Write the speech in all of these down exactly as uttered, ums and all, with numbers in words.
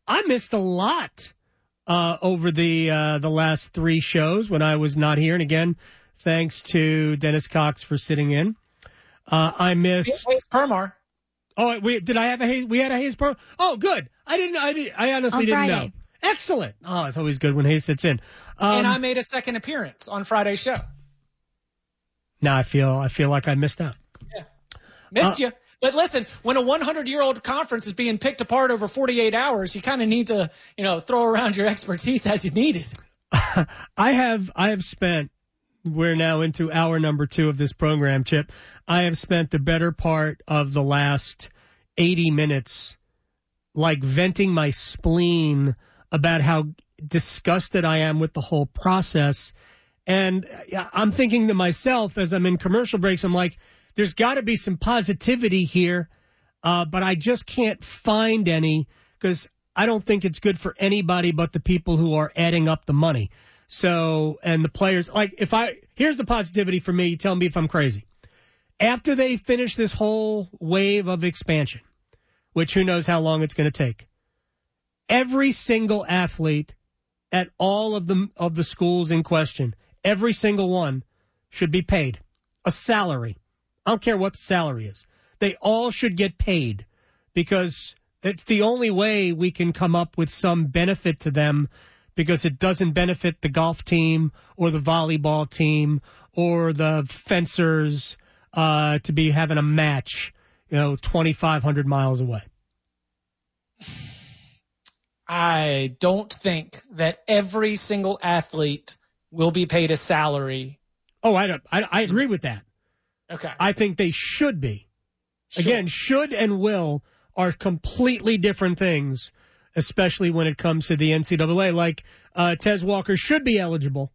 I missed a lot uh, over the uh, the last three shows when I was not here. And again, thanks to Dennis Cox for sitting in. Uh, I missed Hayes Permar. Oh, we did I have a Hayes? We had a Hayes Permar. Oh, good. I didn't. I didn't. I honestly On didn't Friday. know. Excellent. Oh, it's always good when Hayes sits in. Um, And I made a second appearance on Friday's show. Now I feel I feel like I missed out. Yeah, missed Uh, you. But listen, when a hundred-year-old conference is being picked apart over forty-eight hours, you kind of need to, you know, throw around your expertise as you need it. I have I have spent. We're now into hour number two of this program, Chip. I have spent the better part of the last eighty minutes, like venting my spleen about how disgusted I am with the whole process. And I'm thinking to myself as I'm in commercial breaks, I'm like, there's got to be some positivity here, uh, but I just can't find any because I don't think it's good for anybody but the people who are adding up the money. So, and the players, like, if I, here's the positivity for me, tell me if I'm crazy. After they finish this whole wave of expansion, which who knows how long it's going to take, every single athlete at all of the, of the schools in question, every single one should be paid a salary. I don't care what the salary is. They all should get paid because it's the only way we can come up with some benefit to them, because it doesn't benefit the golf team or the volleyball team or the fencers uh, to be having a match, you know, twenty-five hundred miles away. I don't think that every single athlete will be paid a salary. Oh, I don't, I, I agree with that. Okay. I think they should be. Sure. Again, should and will are completely different things, especially when it comes to the N C double A. Like, uh, Tez Walker should be eligible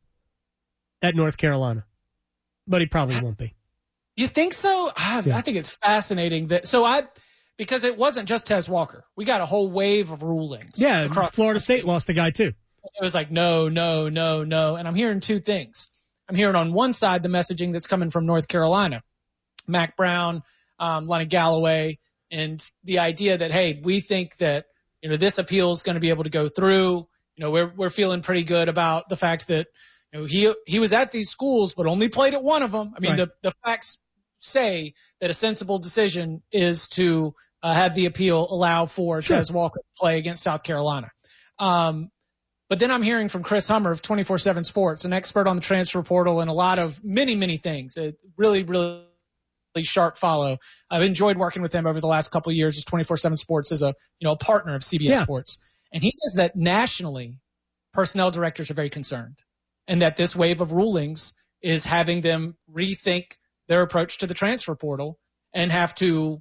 at North Carolina, but he probably won't be. You think so? I, Yeah. I think it's fascinating that. So I, because it wasn't just Tez Walker. We got a whole wave of rulings. Yeah, across Florida State lost the guy too. It was like, no, no, no, no. And I'm hearing two things. I'm hearing on one side the messaging that's coming from North Carolina, Mac Brown, um, Lonnie Galloway, and the idea that, hey, we think that, you know, this appeal is going to be able to go through. You know, we're we're feeling pretty good about the fact that, you know, he he was at these schools but only played at one of them. I mean, Right. the the facts say that a sensible decision is to uh, have the appeal allow for Sure. Tez Walker to play against South Carolina. Um, but then I'm hearing from Chris Hummer of twenty-four seven Sports, an expert on the transfer portal and a lot of many, many things. A really, really sharp follow. I've enjoyed working with him over the last couple of years as twenty-four seven Sports as a, you know, a partner of C B S Yeah. Sports. And he says that nationally, personnel directors are very concerned and that this wave of rulings is having them rethink their approach to the transfer portal and have to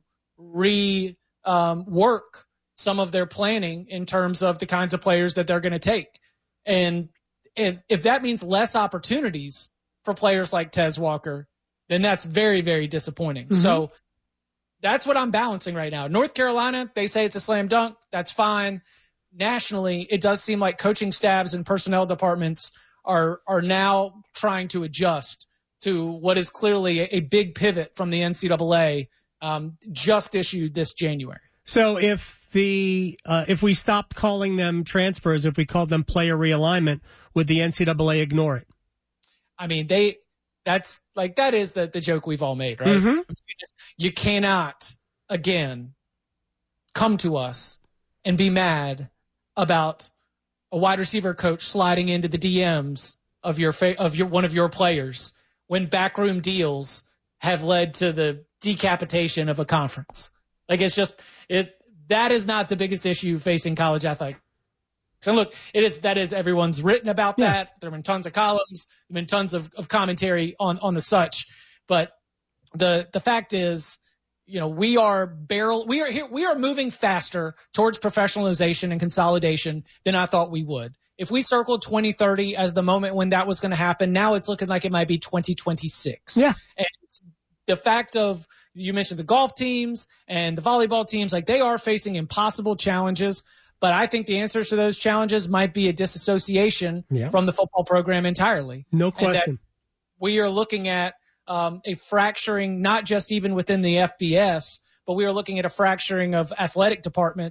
re um, work some of their planning in terms of the kinds of players that they're going to take. And if, if that means less opportunities for players like Tez Walker, then that's very, very disappointing. Mm-hmm. So that's what I'm balancing right now. North Carolina, they say it's a slam dunk. That's fine. Nationally, it does seem like coaching staffs and personnel departments are are now trying to adjust to what is clearly a, a big pivot from the N C double A um, just issued this January. So if the uh, if we stopped calling them transfers, if we called them player realignment, would the N C double A ignore it? I mean, they that's like that is the, the joke we've all made, right? Mm-hmm. You cannot, again, come to us and be mad about a wide receiver coach sliding into the D Ms of your fa- of your one of your players when backroom deals have led to the decapitation of a conference. Like, it's just it that is not the biggest issue facing college athletics. And look, it is that is everyone's written about Yeah. that. There have been tons of columns, there have been tons of, of commentary on on the such. But the the fact is, you know, we are barrel we are here we are moving faster towards professionalization and consolidation than I thought we would. If we circled twenty thirty as the moment when that was going to happen, now it's looking like it might be twenty twenty-six. Yeah. And the fact of, you mentioned the golf teams and the volleyball teams, like they are facing impossible challenges. But I think the answers to those challenges might be a disassociation Yeah. from the football program entirely. No And that question. we are looking at um, a fracturing, not just even within the F B S, but we are looking at a fracturing of athletic departments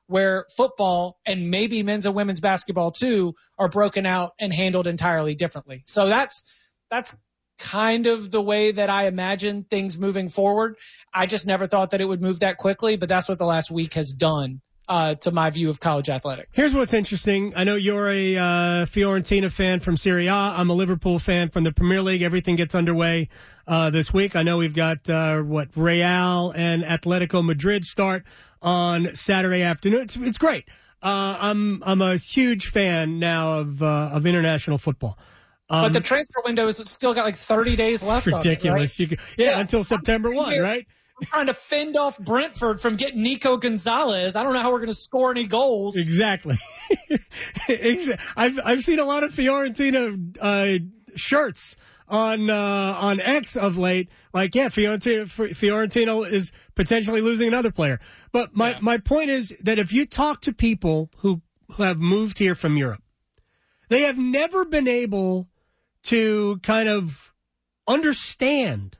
where football and maybe men's and women's basketball too are broken out and handled entirely differently. So that's that's kind of the way that I imagine things moving forward. I just never thought that it would move that quickly, but that's what the last week has done uh, to my view of college athletics. Here's what's interesting. I know you're a uh, Fiorentina fan from Serie A. I'm a Liverpool fan from the Premier League. Everything gets underway uh, this week. I know we've got, uh, what, Real and Atletico Madrid start on Saturday afternoon. It's, it's great. Uh, I'm I'm a huge fan now of uh, of international football. Um, but the transfer window is still got like thirty days left. Ridiculous. On it, right? You could, yeah, yeah, until September first, right? I'm trying to fend off Brentford from getting Nico Gonzalez. I don't know how we're going to score any goals. Exactly. I've I've seen a lot of Fiorentina uh, shirts on uh, on X of late. Like, yeah, Fiorentina Fiorentina is potentially losing another player. But my, yeah. my point is that if you talk to people who, who have moved here from Europe, they have never been able to kind of understand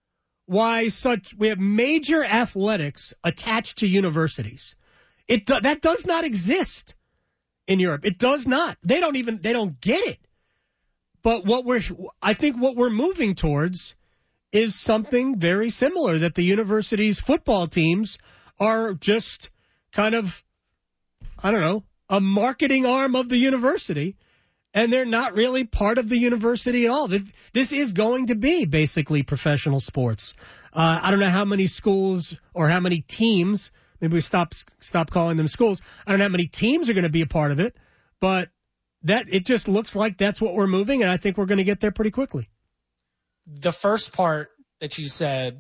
why such we have major athletics attached to universities. It do, that does not exist in Europe. It does not. They don't even they don't get it. But what we're I think what we're moving towards is something very similar, that the university's football teams are just kind of, I don't know, a marketing arm of the university, and they're not really part of the university at all. This is going to be basically professional sports. Uh, I don't know how many schools or how many teams, maybe we stop stop calling them schools. I don't know how many teams are going to be a part of it, but that it just looks like that's what we're moving, and I think we're going to get there pretty quickly. The first part that you said.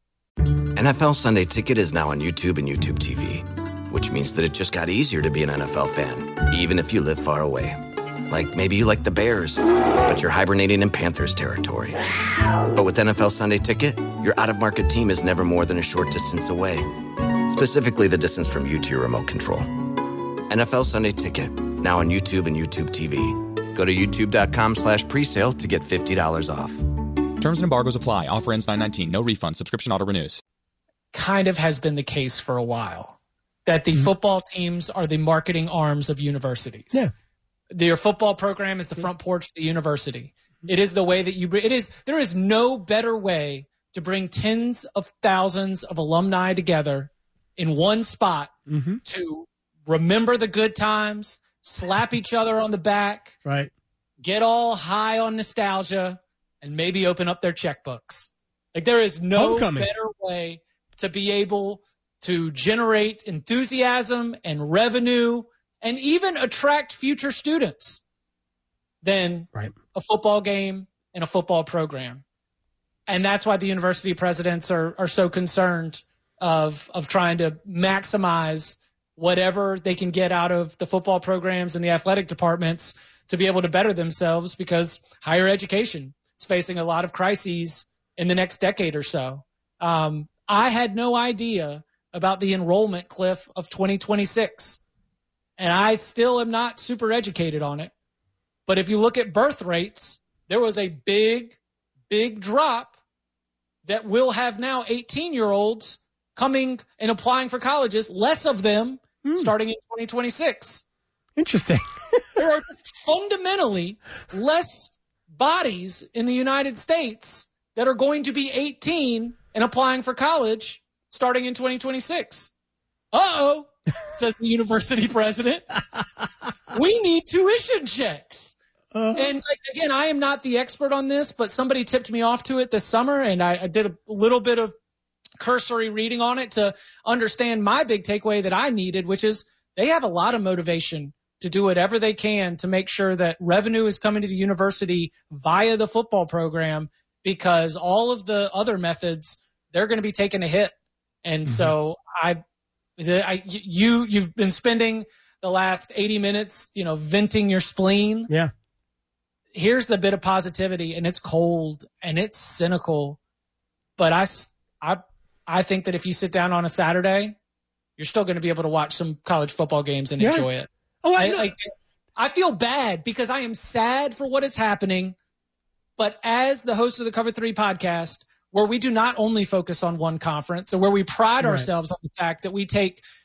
N F L Sunday Ticket is now on YouTube and YouTube T V, which means that it just got easier to be an N F L fan, even if you live far away. Like maybe you like the Bears, but you're hibernating in Panthers territory. But with N F L Sunday Ticket, your out-of-market team is never more than a short distance away. Specifically, the distance from you to your remote control. N F L Sunday Ticket, now on YouTube and YouTube T V. Go to youtube.com slash presale to get fifty dollars off. Terms and embargoes apply. Offer ends nine nineteen. No refund. Subscription auto renews. Kind of has been the case for a while, that the mm-hmm. football teams are the marketing arms of universities. Yeah. Their football program is the front porch of the university. It is the way that you bring, it is, there is no better way to bring tens of thousands of alumni together in one spot mm-hmm. to remember the good times, slap each other on the back, right? Get all high on nostalgia, and maybe open up their checkbooks. Like, there is no Homecoming. better way to be able to generate enthusiasm and revenue and even attract future students than right. a football game and a football program. And that's why the university presidents are, are so concerned of, of trying to maximize whatever they can get out of the football programs and the athletic departments to be able to better themselves, because higher education is facing a lot of crises in the next decade or so. Um, I had no idea about the enrollment cliff of twenty twenty-six, and I still am not super educated on it. But if you look at birth rates, there was a big, big drop that will have now eighteen-year-olds coming and applying for colleges, less of them hmm. starting in twenty twenty-six. Interesting. There are fundamentally less bodies in the United States that are going to be eighteen and applying for college starting in twenty twenty-six. Uh-oh, says the university president. We need tuition checks. Uh-huh. And like, again, I am not the expert on this, but somebody tipped me off to it this summer, and I, I did a little bit of cursory reading on it to understand my big takeaway that I needed, which is they have a lot of motivation to do whatever they can to make sure that revenue is coming to the university via the football program, because all of the other methods, they're going to be taking a hit. And mm-hmm. so I, I, you, you've been spending the last eighty minutes, you know, venting your spleen. Yeah. Here's the bit of positivity, and it's cold and it's cynical, but I, I, I think that if you sit down on a Saturday, you're still going to be able to watch some college football games and yeah. enjoy it. Oh, I, I, I, I feel bad because I am sad for what is happening, but as the host of the Cover three podcast, where we do not only focus on one conference, and where we pride right. ourselves on the fact that we take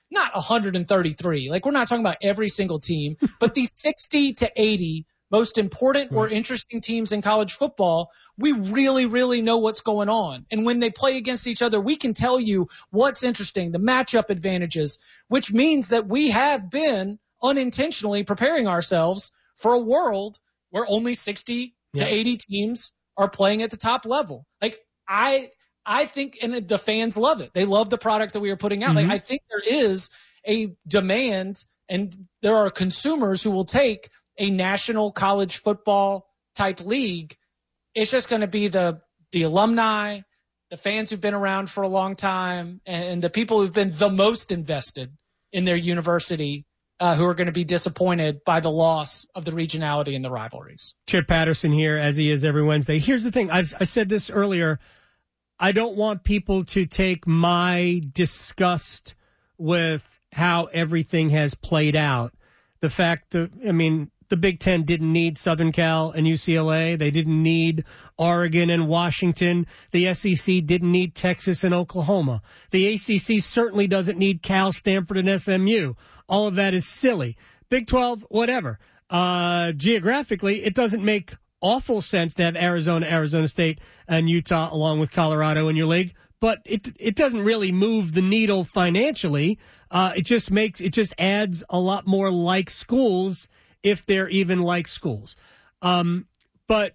not one hundred thirty-three. Like, we're not talking about every single team, but these sixty to eighty most important or interesting teams in college football, we really, really know what's going on. And when they play against each other, we can tell you what's interesting, the matchup advantages, which means that we have been unintentionally preparing ourselves for a world where only sixty yeah. to eighty teams are playing at the top level. Like, I, I think, and the fans love it. They love the product that we are putting out. Mm-hmm. Like, I think there is a demand, and there are consumers who will take a national college football type league. It's just going to be the the alumni, the fans who've been around for a long time, and the people who've been the most invested in their university uh, who are going to be disappointed by the loss of the regionality and the rivalries. Chip Patterson here, as he is every Wednesday. Here's the thing. I've, I said this earlier. I don't want people to take my disgust with how everything has played out. The fact that, I mean, the Big Ten didn't need Southern Cal and U C L A. They didn't need Oregon and Washington. The S E C didn't need Texas and Oklahoma. The A C C certainly doesn't need Cal, Stanford, and S M U. All of that is silly. Big twelve, whatever. Uh, geographically, it doesn't make awful sense to have Arizona, Arizona State, and Utah along with Colorado in your league. But it it doesn't really move the needle financially. Uh, it just makes it just adds a lot more like schools, if they're even like schools. Um, but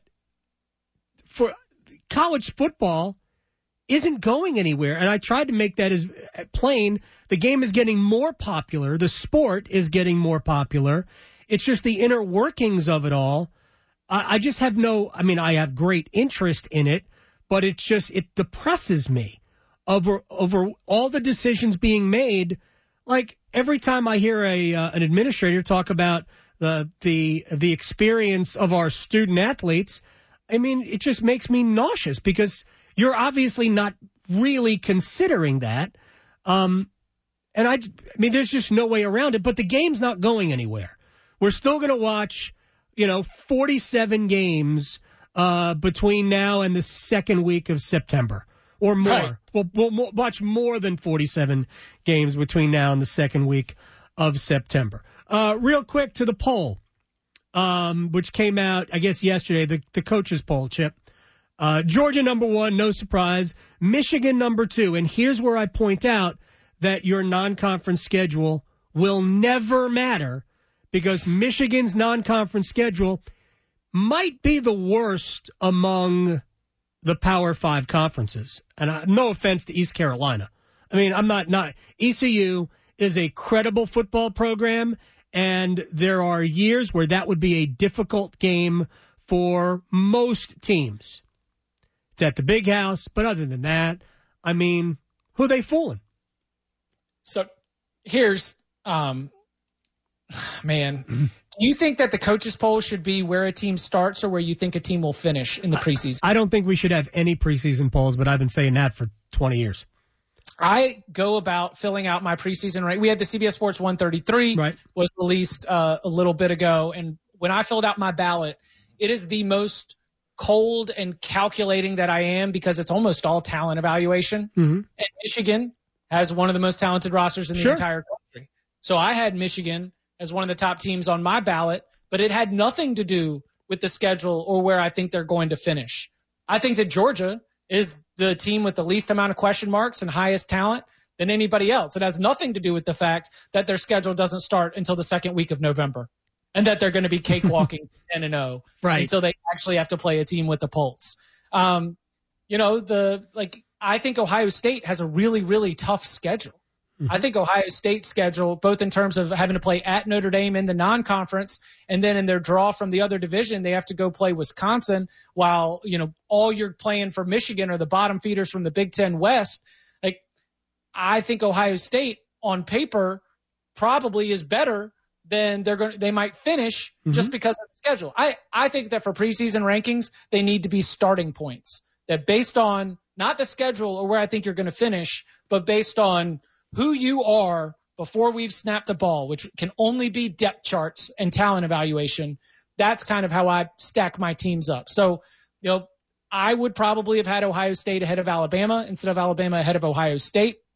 for college football isn't going anywhere. And I tried to make that as plain. The game is getting more popular. The sport is getting more popular. It's just the inner workings of it all. I, I just have no, I mean, I have great interest in it, but it's just, it depresses me over, over all the decisions being made. Like every time I hear a, uh, an administrator talk about the the the experience of our student athletes, I mean, it just makes me nauseous because you're obviously not really considering that. Um, and I, I mean, there's just no way around it. But the game's not going anywhere. We're still going to watch, you know, forty-seven games uh, between now and the second week of September or more. Right. We'll, we'll watch more than forty-seven games between now and the second week of September. Uh, real quick to the poll, um, which came out, I guess, yesterday, the, the coaches poll, Chip. Uh, Georgia number one, no surprise. Michigan number two. And here's where I point out that your non-conference schedule will never matter because Michigan's non-conference schedule might be the worst among the Power Five conferences. And I, no offense to East Carolina. I mean, I'm not, not, E C U is a credible football program. And there are years where that would be a difficult game for most teams. It's at the Big House, but other than that, I mean, who are they fooling? So here's, um, man, do you think that the coaches poll should be where a team starts or where you think a team will finish in the preseason? I, I don't think we should have any preseason polls, but I've been saying that for twenty years. I go about filling out my preseason rank. We had the C B S Sports one thirty-three right. was released uh, a little bit ago. And when I filled out my ballot, it is the most cold and calculating that I am because it's almost all talent evaluation. Mm-hmm. And Michigan has one of the most talented rosters in the sure. entire country. So I had Michigan as one of the top teams on my ballot, but it had nothing to do with the schedule or where I think they're going to finish. I think that Georgia is the team with the least amount of question marks and highest talent than anybody else. It has nothing to do with the fact that their schedule doesn't start until the second week of November and that they're going to be cakewalking ten and oh right. until they actually have to play a team with a pulse. Um, you know, the like I think Ohio State has a really, really tough schedule. Mm-hmm. I think Ohio State's schedule, both in terms of having to play at Notre Dame in the non-conference, and then in their draw from the other division, they have to go play Wisconsin while, you know, all you're playing for Michigan are the bottom feeders from the Big Ten West. Like, I think Ohio State on paper probably is better than they're going. They might finish mm-hmm. just because of the schedule. I, I think that for preseason rankings, they need to be starting points that based on not the schedule or where I think you're going to finish, but based on who you are before we've snapped the ball, which can only be depth charts and talent evaluation. That's kind of how I stack my teams up. So, you know, I would probably have had Ohio State ahead of Alabama instead of Alabama ahead of Ohio State.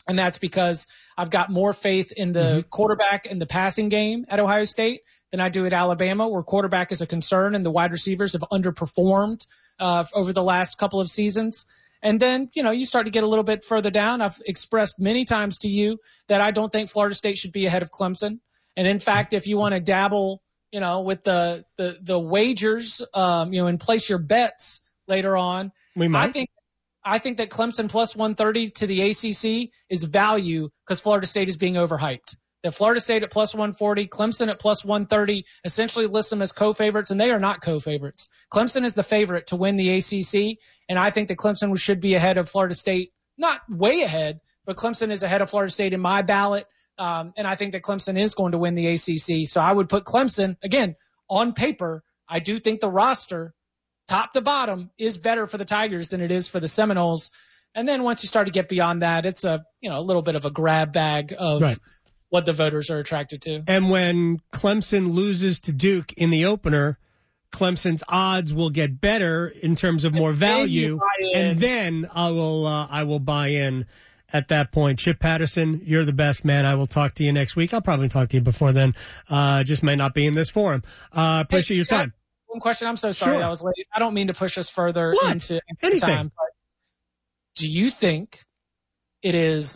And that's because I've got more faith in the mm-hmm. quarterback and the passing game at Ohio State than I do at Alabama, where quarterback is a concern and the wide receivers have underperformed uh, over the last couple of seasons. And then, you know, you start to get a little bit further down. I've expressed many times to you that I don't think Florida State should be ahead of Clemson. And in fact, if you want to dabble, you know, with the, the, the wagers, um, you know, and place your bets later on, we might. I think, I think that Clemson plus one thirty to the A C C is value because Florida State is being overhyped. That Florida State at plus one forty, Clemson at plus one thirty, essentially lists them as co-favorites, and they are not co-favorites. Clemson is the favorite to win the A C C, and I think that Clemson should be ahead of Florida State. Not way ahead, but Clemson is ahead of Florida State in my ballot, um, and I think that Clemson is going to win the A C C. So I would put Clemson, again, on paper. I do think the roster, top to bottom, is better for the Tigers than it is for the Seminoles. And then once you start to get beyond that, it's a you know a little bit of a grab bag of right. what the voters are attracted to. And when Clemson loses to Duke in the opener, Clemson's odds will get better in terms of more value, and then I will uh, I will buy in at that point. Chip Patterson, you're the best, man. I will talk to you next week. I'll probably talk to you before then. Uh, just may not be in this forum. Uh, appreciate hey, your time. One question. I'm so sorry sure. that was late. I don't mean to push us further what? into, into Anything. time. But do you think it is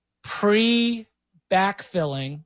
pre-backfilling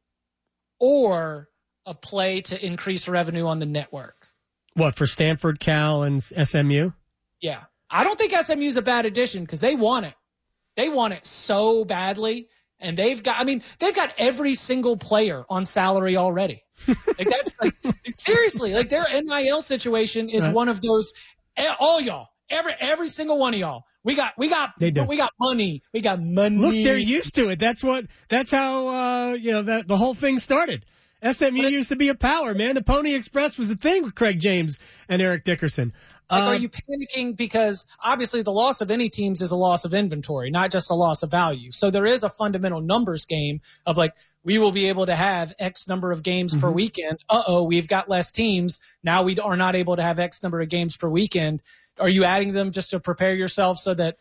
or a play to increase revenue on the network? What, for Stanford, Cal, and S M U? Yeah. I don't think S M U is a bad addition because they want it. They want it so badly. And they've got, I mean, they've got every single player on salary already. Like that's like, seriously, like their N I L situation is right. one of those, all y'all, every, every single one of y'all. We got, we got, we got money. We got money. Look, they're used to it. That's what, that's how, uh, you know, that the whole thing started. S M U it, used to be a power, man. The Pony Express was a thing with Craig James and Eric Dickerson. Like, uh, are you panicking because obviously the loss of any teams is a loss of inventory, not just a loss of value. So there is a fundamental numbers game of like, we will be able to have X number of games mm-hmm. per weekend. Uh-oh, we've got less teams. Now we are not able to have X number of games per weekend. Are you adding them just to prepare yourself so that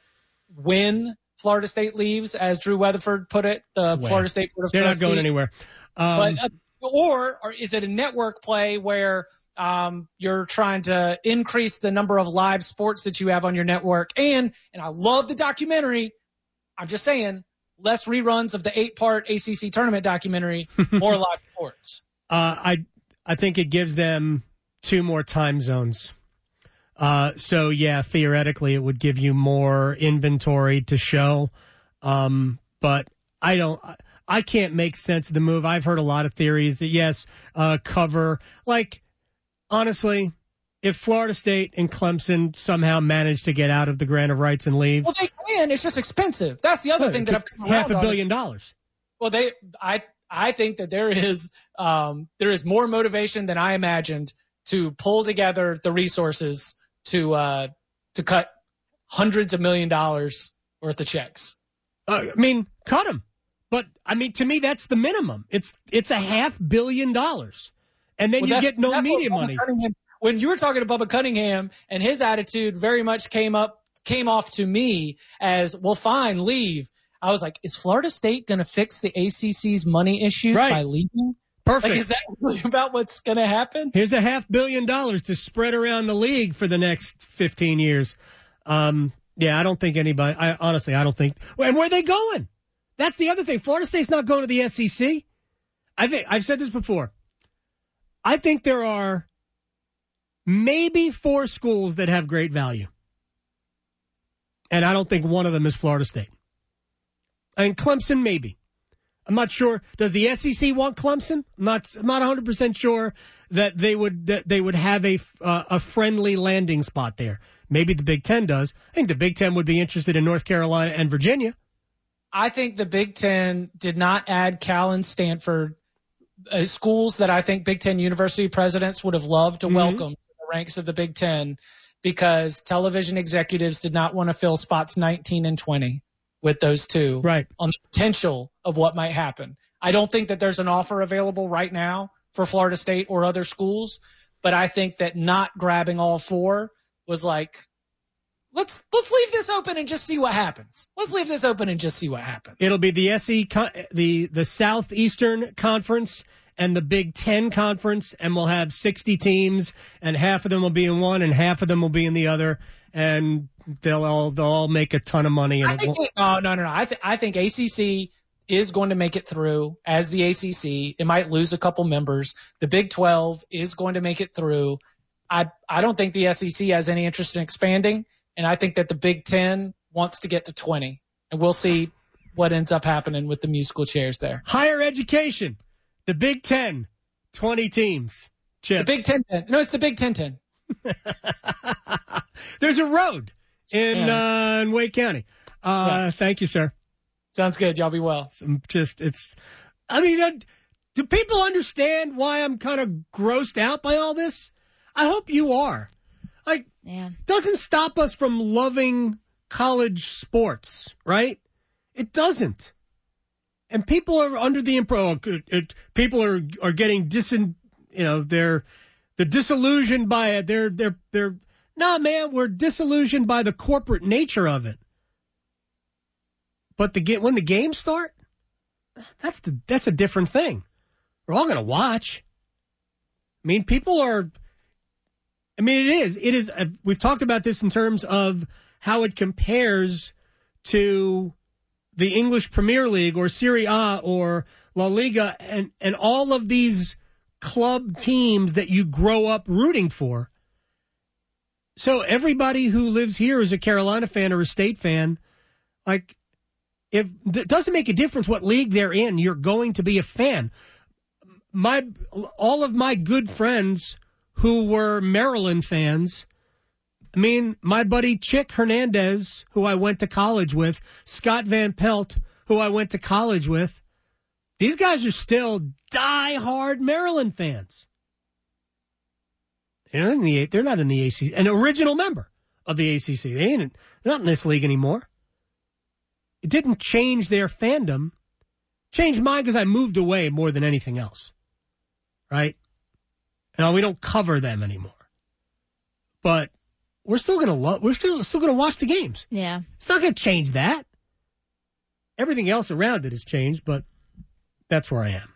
when Florida State leaves, as Drew Weatherford put it, the Way. Florida State Board of They're Trustees, not going anywhere. Um, but, uh, or, or is it a network play where um, you're trying to increase the number of live sports that you have on your network? And, and I love the documentary. I'm just saying, less reruns of the eight-part A C C tournament documentary, more live sports. Uh, I I think it gives them two more time zones. Uh, so, yeah, theoretically, it would give you more inventory to show. Um, but I don't – I can't make sense of the move. I've heard a lot of theories that, yes, uh, cover. Like, honestly, if Florida State and Clemson somehow manage to get out of the grant of rights and leave. Well, they can. It's just expensive. That's the other thing that I've come around half a billion dollars. Well, they, I, I think that there is, um, there is more motivation than I imagined to pull together the resources to, uh, to cut hundreds of million dollars worth of checks. Uh, I mean, cut them. But, I mean, to me, that's the minimum. It's it's a half billion dollars. And then well, you get no media money. When you were talking to Bubba Cunningham and his attitude very much came up, came off to me as, well, fine, leave. I was like, is Florida State going to fix the A C C's money issues right. by leaving? Perfect. Like, is that really about what's going to happen? Here's a half billion dollars to spread around the league for the next fifteen years. Um, yeah, I don't think anybody, I honestly, I don't think, and where are they going? That's the other thing. Florida State's not going to the S E C. I think I've said this before. I think there are maybe four schools that have great value. And I don't think one of them is Florida State. And Clemson, maybe. I'm not sure. Does the S E C want Clemson? I'm not, I'm not one hundred percent sure that they would that they would have a, uh, a friendly landing spot there. Maybe the Big Ten does. I think the Big Ten would be interested in North Carolina and Virginia. I think the Big Ten did not add Cal and Stanford, uh, schools that I think Big Ten university presidents would have loved to mm-hmm. welcome to the ranks of the Big Ten, because television executives did not want to fill spots nineteen and twenty with those two right. on the potential of what might happen. I don't think that there's an offer available right now for Florida State or other schools, but I think that not grabbing all four was like let's let's leave this open and just see what happens. Let's leave this open and just see what happens. It'll be the S E the the Southeastern Conference and the Big Ten Conference, and we'll have sixty teams, and half of them will be in one, and half of them will be in the other, and they'll all they'll all make a ton of money. And I think, oh no no no! I th- I think A C C is going to make it through as the A C C. It might lose a couple members. The Big twelve is going to make it through. I I don't think the S E C has any interest in expanding, and I think that the Big Ten wants to get to twenty, and we'll see what ends up happening with the musical chairs there. Higher education, the Big Ten, twenty teams. Chip. The Big Ten. No, it's the Big Ten ten. There's a road in Yeah. uh, in Wake County. Uh, Yeah. Thank you, sir. Sounds good. Y'all be well. I'm just it's. I mean, uh, do people understand why I'm kind of grossed out by all this? I hope you are. Like, Yeah. doesn't stop us from loving college sports, right? It doesn't. And people are under the impression, oh, it, it, people are are getting disin, you know, they're they're disillusioned by it. They're they're they're nah, man, we're disillusioned by the corporate nature of it. But the get when the games start, that's the that's a different thing. We're all gonna watch. I mean, people are. I mean, it is. It is. Uh, we've talked about this in terms of how it compares to the English Premier League or Serie A or La Liga and, and all of these club teams that you grow up rooting for. So everybody who lives here is a Carolina fan or a State fan. Like, if it doesn't make a difference what league they're in, you're going to be a fan. My all of my good friends who were Maryland fans. I mean, my buddy Chick Hernandez, who I went to college with, Scott Van Pelt, who I went to college with, these guys are still die-hard Maryland fans. They're not in the, they're not in the A C C, an original member of the A C C. They ain't, they're not in this league anymore. It didn't change their fandom. Changed mine because I moved away more than anything else. Right? And we don't cover them anymore. But we're still gonna love. We're still still gonna watch the games. Yeah. It's not gonna change that. Everything else around it has changed, but that's where I am.